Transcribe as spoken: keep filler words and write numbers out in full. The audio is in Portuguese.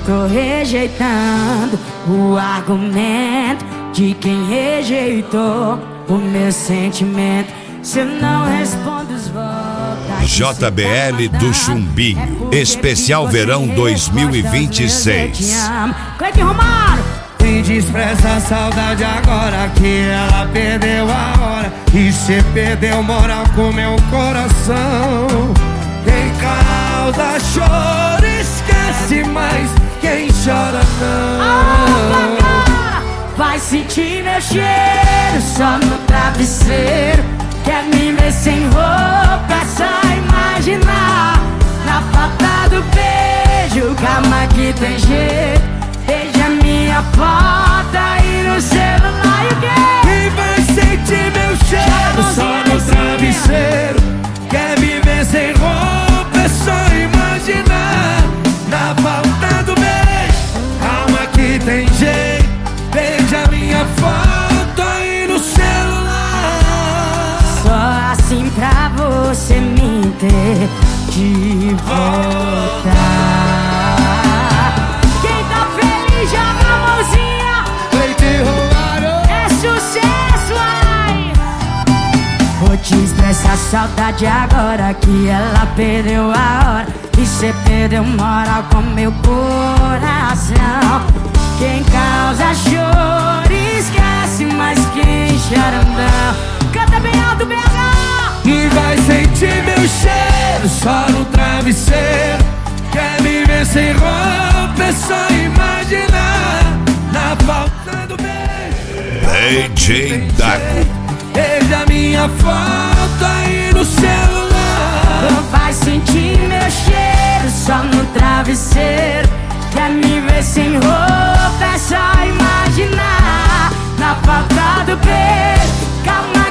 tô rejeitando o argumento de quem rejeitou o meu sentimento. Se eu não respondo os votos, J B L do Chumbinho, especial verão dois mil e vinte e seis. Cleiton Romário. E despreza a saudade agora que ela perdeu a hora. E cê perdeu moral com meu coração. Quem causa choro esquece, mas quem chora não. Vai sentir meu cheiro só no travesseiro. Quer me ver sem roupa, é só imaginar. Na falta do beijo, calma que tem jeito. Veja minha foto aí no celular e o quê? Quem vai sentir meu cheiro só no travesseiro? Quer me ver sem roupa, é só imaginar. Na falta do beijo, calma que tem jeito. Veja minha foto aí no celular. Só assim pra você me ter de volta. Quem tá feliz joga a mãozinha. É sucesso aí. Vou te expressar saudade agora que ela perdeu a hora. E cê perdeu moral com meu coração. Quem causa choro esquece, mas quem chora não. Canta bem alto, B H. E vai sentir meu cheiro só no travesseiro. Quer me ver sem roupa, é só imaginar. Na falta do beijo, D J Dago. veja minha foto aí no celular. Vai sentir meu cheiro só no travesseiro. Quer me ver sem roupa, é só imaginar. Na falta do beijo, calma